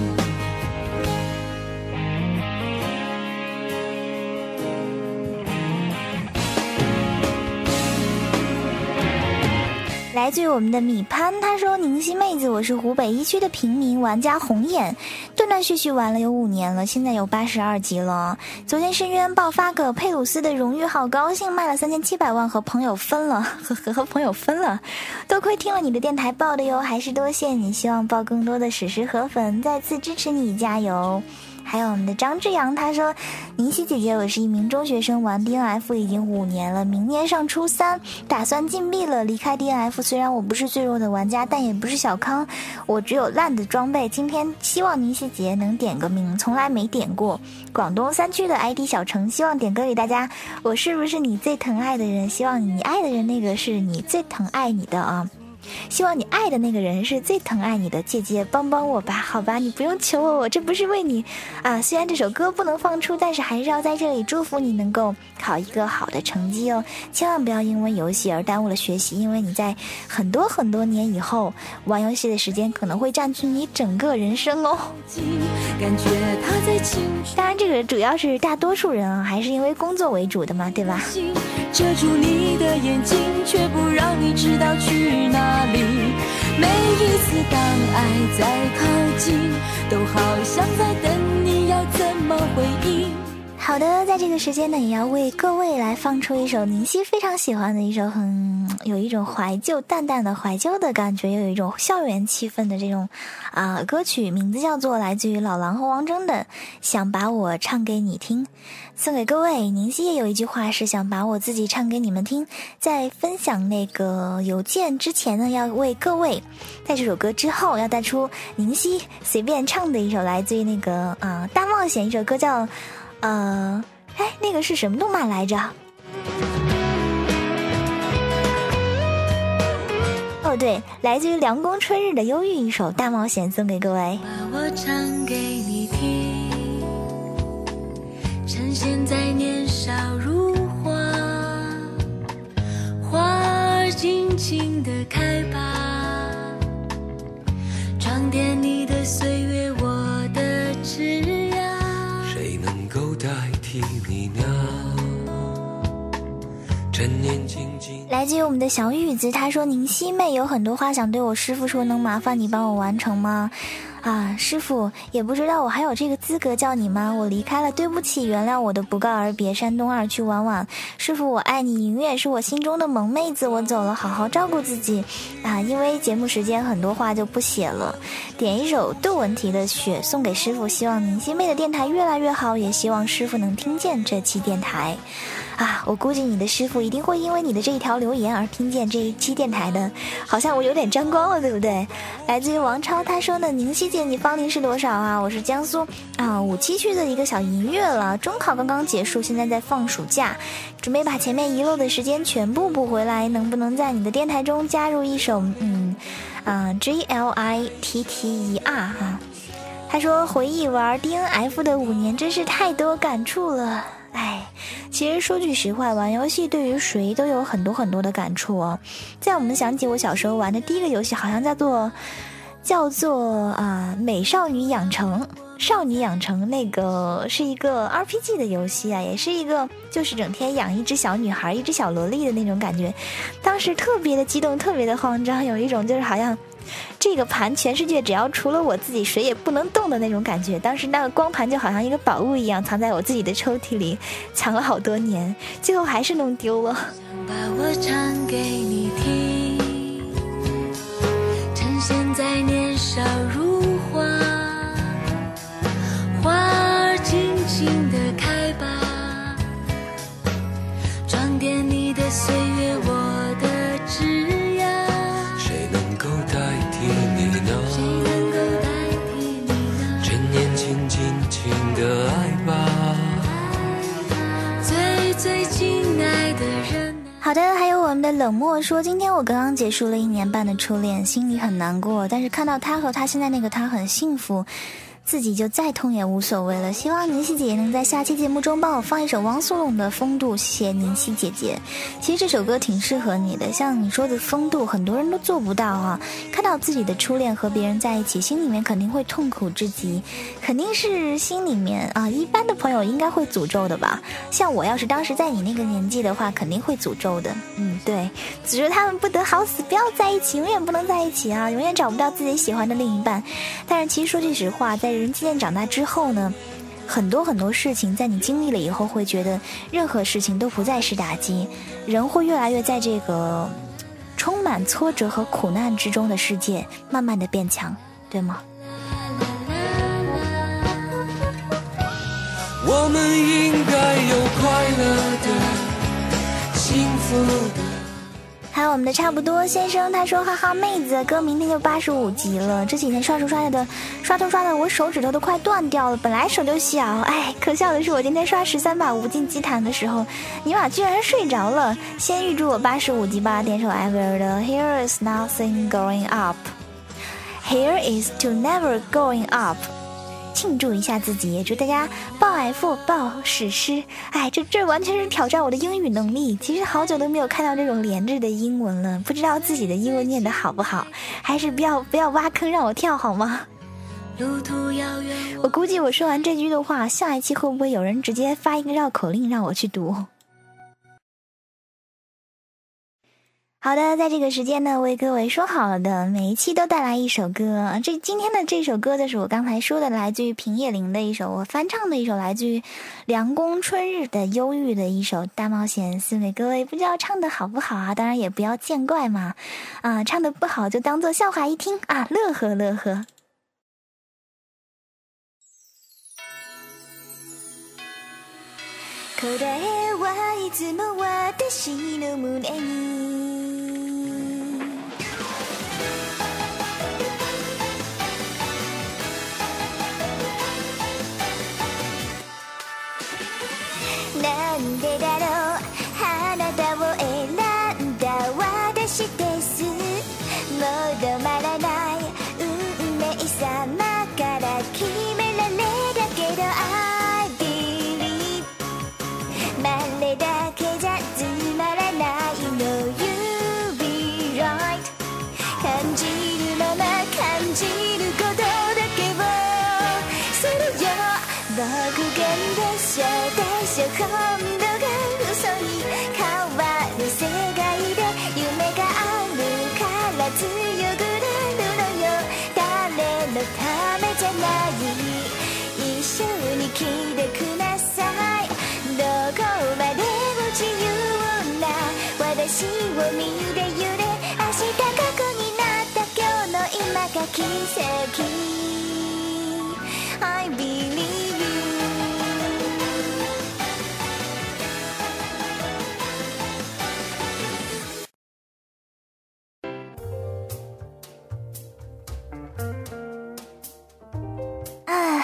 Speaker 1: 来自于我们的米潘，他说：宁熙妹子，我是湖北一区的平民玩家红眼，断断续续玩了有五年了，现在有八十二级了。昨天深渊爆发个佩鲁斯的荣誉，好高兴，卖了三千七百万和朋友分了，和和和朋友分了，多亏听了你的电台爆的哟，还是多谢你，希望爆更多的史诗河粉，再次支持你，加油。还有我们的张志阳，他说：宁熙姐姐，我是一名中学生，玩 D N F 已经五年了，明年上初三，打算禁闭了，离开 D N F。虽然我不是最弱的玩家，但也不是小康，我只有烂的装备。今天希望宁熙姐姐能点个名，从来没点过。广东三区的 I D 小程，希望点歌给大家。我是不是你最疼爱的人？希望你爱的人那个是你最疼爱你的啊。希望你爱的那个人是最疼爱你的，姐姐帮帮我吧，好吧，你不用求我，我这不是为你啊。虽然这首歌不能放出，但是还是要在这里祝福你能够考一个好的成绩哦。千万不要因为游戏而耽误了学习，因为你在很多很多年以后玩游戏的时间可能会占据你整个人生哦。
Speaker 2: 感觉他在清
Speaker 1: 当然这个主要是大多数人啊，还是因为工作为主的嘛，对吧？
Speaker 2: 遮住你的眼睛，却不让你知道去哪里。每一次当爱在靠近，都好像在等你，要怎么回应？
Speaker 1: 好的，在这个时间呢，也要为各位来放出一首宁熙非常喜欢的一首，很有一种怀旧，淡淡的怀旧的感觉，又有一种校园气氛的这种啊、呃、歌曲，名字叫做来自于老狼和王铮的《想把我唱给你听》，送给各位。宁熙也有一句话是想把我自己唱给你们听，在分享那个邮件之前呢，要为各位在这首歌之后要带出宁熙随便唱的一首来自于那个啊、呃、大冒险，一首歌叫呃，哎，那个是什么动漫来着？哦，对，来自于凉宫春日的忧郁一首《大冒险》，送给各位。
Speaker 2: 把我唱给你听，趁现在年少如花，花儿尽情地开吧，装点你的岁月，我的枝桠。谁能够代替你呢？趁年轻轻。
Speaker 1: 来自于我们的小雨子，他说：宁熙妹有很多话想对我师父说，能麻烦你帮我完成吗？啊，师父，也不知道我还有这个资格叫你吗？我离开了，对不起，原谅我的不告而别，山东二区玩玩。师父，我爱你，你永远是我心中的萌妹子，我走了，好好照顾自己啊！因为节目时间，很多话就不写了。点一首窦文婷的《雪》送给师父，希望宁熙妹的电台越来越好，也希望师父能听见这期电台。啊，我估计你的师父一定会因为你的这一条留言而听见这一期电台的，好像我有点沾光了，对不对？来自于王超，他说呢，宁熙姐，你芳龄是多少啊？我是江苏啊五七区的一个小银月了，中考刚刚结束，现在在放暑假，准备把前面遗漏的时间全部补回来，能不能在你的电台中加入一首嗯啊 G L I T T E R 啊？他说回忆玩 D N F 的五年真是太多感触了。哎，其实说句实话，玩游戏对于谁都有很多很多的感触哦。在我们想起我小时候玩的第一个游戏，好像叫做叫做啊、呃《美少女养成》。 少女养成那个是一个 R P G 的游戏啊，也是一个就是整天养一只小女孩一只小萝莉的那种感觉，当时特别的激动，特别的慌张，有一种就是好像这个盘全世界只要除了我自己谁也不能动的那种感觉。当时那个光盘就好像一个宝物一样藏在我自己的抽屉里，藏了好多年，最后还是弄丢了。
Speaker 2: 把我唱给你听，趁现在年少如花，花儿尽情地开吧，装点你的岁月，我的枝桠。
Speaker 3: 谁能够代替你呢？
Speaker 2: 谁能够代替你呢？
Speaker 3: 趁年轻尽情的爱吧，
Speaker 2: 最最亲爱的人。
Speaker 1: 好的，还有我们的冷漠说，今天我刚刚结束了一年半的初恋，心里很难过，但是看到他和他现在那个他很幸福，自己就再痛也无所谓了。希望宁熙姐姐能在下期节目中帮我放一首汪苏泷的《风度》，谢谢宁熙姐姐。其实这首歌挺适合你的，像你说的风度很多人都做不到啊。看到自己的初恋和别人在一起，心里面肯定会痛苦至极，肯定是心里面啊，一般的朋友应该会诅咒的吧。像我要是当时在你那个年纪的话，肯定会诅咒的。嗯，对，诅咒他们不得好死，不要在一起，永远不能在一起啊，永远找不到自己喜欢的另一半。但是其实说句实话，在人渐渐长大之后呢，很多很多事情在你经历了以后，会觉得任何事情都不再是打击，人会越来越在这个充满挫折和苦难之中的世界慢慢的变强，对吗？
Speaker 3: 我们应该有快乐的幸福的。
Speaker 1: 还有我们的差不多先生，他说哈哈妹子哥明天就八十五级了，这几天刷图刷的刷图刷的我手指头都快断掉了，本来手就小，哎，可笑的是我今天刷十三把无尽祭坛的时候，尼玛居然睡着了。先预祝我八十五级吧，点首 Ever 的 Here is nothing going up， Here is to never going up，庆祝一下自己，也祝大家报 F 报史诗。哎，这这完全是挑战我的英语能力。其实好久都没有看到这种连着的英文了，不知道自己的英文念得好不好，还是不要不要挖坑让我跳好吗？
Speaker 2: 路途遥远，
Speaker 1: 我估计我说完这句的话，下一期会不会有人直接发一个绕口令让我去读？好的，在这个时间呢，为各位说好了的，每一期都带来一首歌。这今天的这首歌就是我刚才说的，来自于平野绫的一首我翻唱的一首来自于凉宫春日的忧郁的一首大冒险，送给各位。不知道唱的好不好啊？当然也不要见怪嘛，啊，唱的不好就当做笑话一听啊，乐呵乐呵。答えはいつも私の胸になんでだろうあなたを選んだ私ですもう止まらない運命様から決められたけどI believe まれだけじゃつまらないの You be right 感じるまま感じることだけをするよ僕がでしょでしょ今度が嘘に変わる世界で夢があるから強くなるのよ誰のためじゃない一緒に来てくださいどこまでも自由な私を見て揺れ明日過去になった今日の今が奇跡 I believe you 听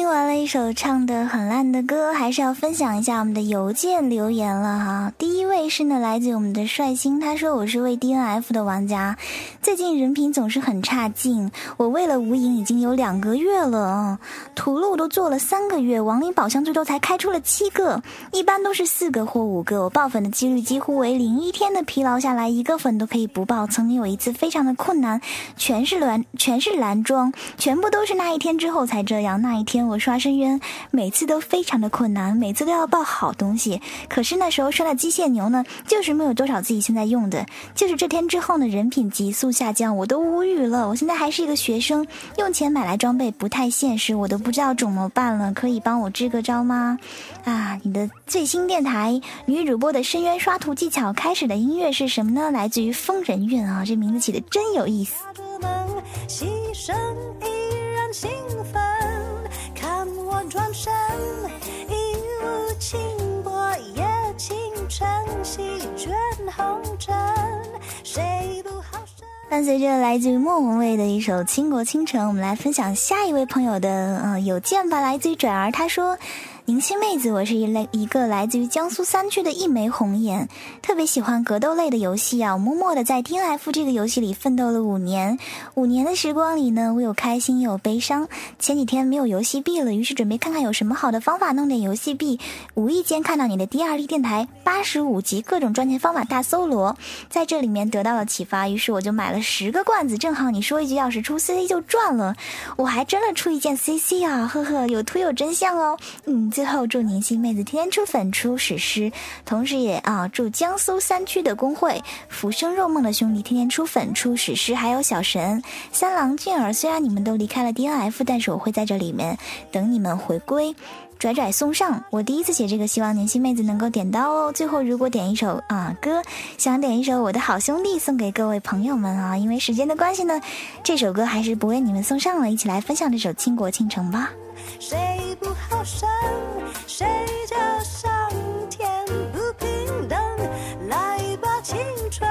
Speaker 1: 听完了一首唱得很烂的歌，还是要分享一下我们的邮件留言了哈。第一位是呢来自我们的帅星，他说我是位 D N F 的玩家，最近人品总是很差劲，我为了无影已经有两个月了，屠戮都做了三个月，亡灵宝箱最多才开出了七个，一般都是四个或五个，我爆粉的几率几乎为零，一天的疲劳下来一个粉都可以不爆。曾经有一次非常的困难，全是蓝全是蓝装，全部都是那一天之后才这样。那一天我刷深渊，每次都非常的困难，每次都要爆好东西，可是那时候刷的机械牛呢，就是没有多少自己现在用的，就是这天之后呢，人品急速下降，我都无语了。我现在还是一个学生，用钱买来装备不太现实，我都不知道怎么办了，可以帮我支个招吗？啊，你的最新电台女主播的深渊刷图技巧开始的音乐是什么呢？来自于疯人院啊，这名字起的真有意思。
Speaker 2: 牺牲依然兴奋，看我转身，一无轻薄也倾城，席卷红尘，谁不好生。
Speaker 1: 伴随着来自于莫文蔚的一首《倾国倾城》，我们来分享下一位朋友的呃邮件吧。来自于转儿，他说：宁心妹子，我是一类一个来自于江苏三区的一枚红颜，特别喜欢格斗类的游戏啊。我默默的在 D N F 这个游戏里奋斗了五年，五年的时光里呢，我有开心也有悲伤。前几天没有游戏币了，于是准备看看有什么好的方法弄点游戏币。无意间看到你的第二粒电台八十五集各种赚钱方法大搜罗，在这里面得到了启发，于是我就买了十个罐子，正好你说一句要是出 C C 就赚了，我还真的出一件 C C 啊，呵呵，有图有真相哦。嗯。最后祝宁心妹子天天出粉出史诗，同时也啊祝江苏三区的工会浮生若梦的兄弟天天出粉出史诗，还有小神三郎俊儿，虽然你们都离开了 D N F， 但是我会在这里面等你们回归。拽拽送上，我第一次写这个，希望宁心妹子能够点到哦。最后如果点一首啊歌，想点一首我的好兄弟送给各位朋友们啊，因为时间的关系呢，这首歌还是不为你们送上了，一起来分享这首倾国倾城吧。
Speaker 2: 谁不好生，谁叫上天不平等，来吧青春。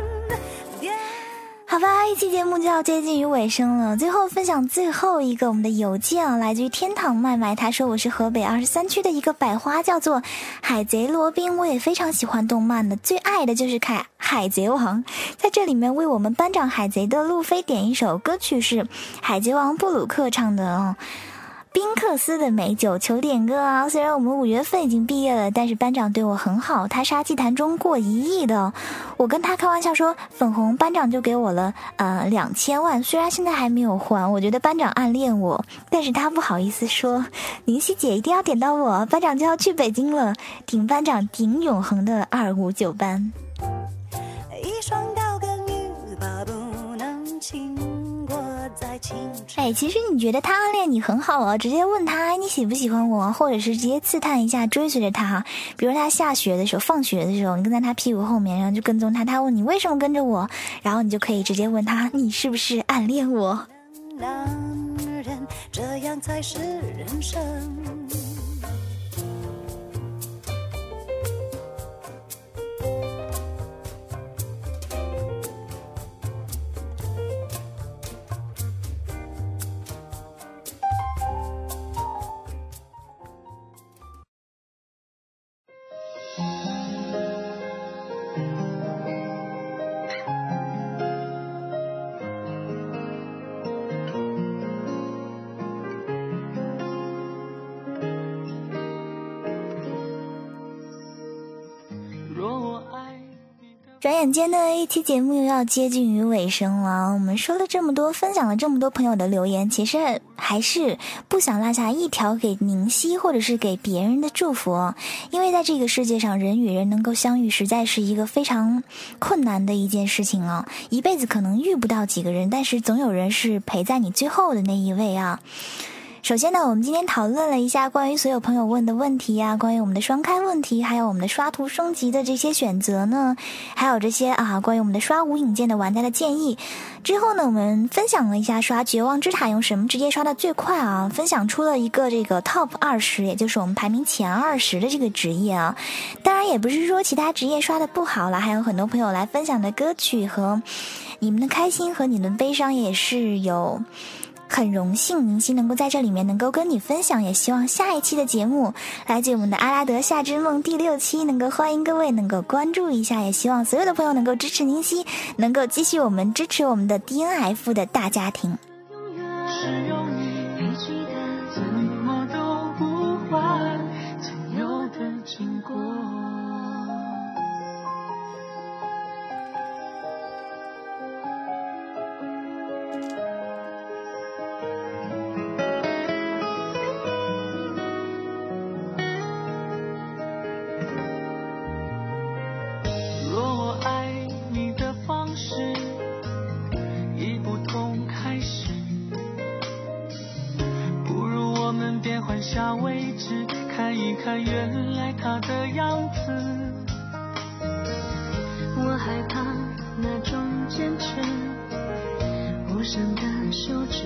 Speaker 1: 好吧，一期节目就要接近于尾声了，最后分享最后一个我们的邮件啊，来自于天堂麦麦，他说我是河北二十三区的一个百花，叫做海贼罗宾，我也非常喜欢动漫的，最爱的就是看海贼王，在这里面为我们班长海贼的路飞点一首歌曲，是海贼王布鲁克唱的哦。宾克斯的美酒求点歌啊！虽然我们五月份已经毕业了，但是班长对我很好，他杀祭坛中过一亿的，我跟他开玩笑说，粉红班长就给我了呃两千万，虽然现在还没有还，我觉得班长暗恋我，但是他不好意思说，宁熙姐一定要点到我，班长就要去北京了，顶班长顶永恒的二五九班。
Speaker 2: 一双高跟羽把不能轻过在青春。
Speaker 1: 哎，其实你觉得他暗恋你很好啊，直接问他你喜不喜欢我，或者是直接刺探一下，追随着他。比如他下学的时候，放学的时候，你跟在他屁股后面，然后就跟踪他，他问你为什么跟着我，然后你就可以直接问他你是不是暗恋我。
Speaker 2: 男人这样才是人生。
Speaker 1: 转眼间的一期节目又要接近于尾声了，我们说了这么多，分享了这么多朋友的留言，其实还是不想落下一条给宁熙或者是给别人的祝福，因为在这个世界上，人与人能够相遇实在是一个非常困难的一件事情啊，一辈子可能遇不到几个人，但是总有人是陪在你最后的那一位啊。首先呢，我们今天讨论了一下关于所有朋友问的问题啊，关于我们的双开问题，还有我们的刷图升级的这些选择呢，还有这些啊关于我们的刷无影剑的玩家的建议。之后呢，我们分享了一下刷绝望之塔用什么直接刷的最快啊，分享出了一个这个 top 二十，也就是我们排名前二十的这个职业啊。当然也不是说其他职业刷的不好了，还有很多朋友来分享的歌曲和你们的开心和你们的悲伤也是有很荣幸明熙能够在这里面能够跟你分享，也希望下一期的节目来自我们的阿拉德夏之梦第六期能够欢迎各位能够关注一下，也希望所有的朋友能够支持明熙，能够继续我们支持我们的 D N F 的大家庭。
Speaker 4: 下位置看一看原来他的样子，
Speaker 2: 我害怕那种坚持无声的休止，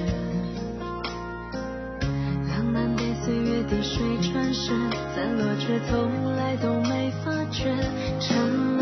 Speaker 2: 浪漫被岁月滴水穿石，散落却从来都没发觉。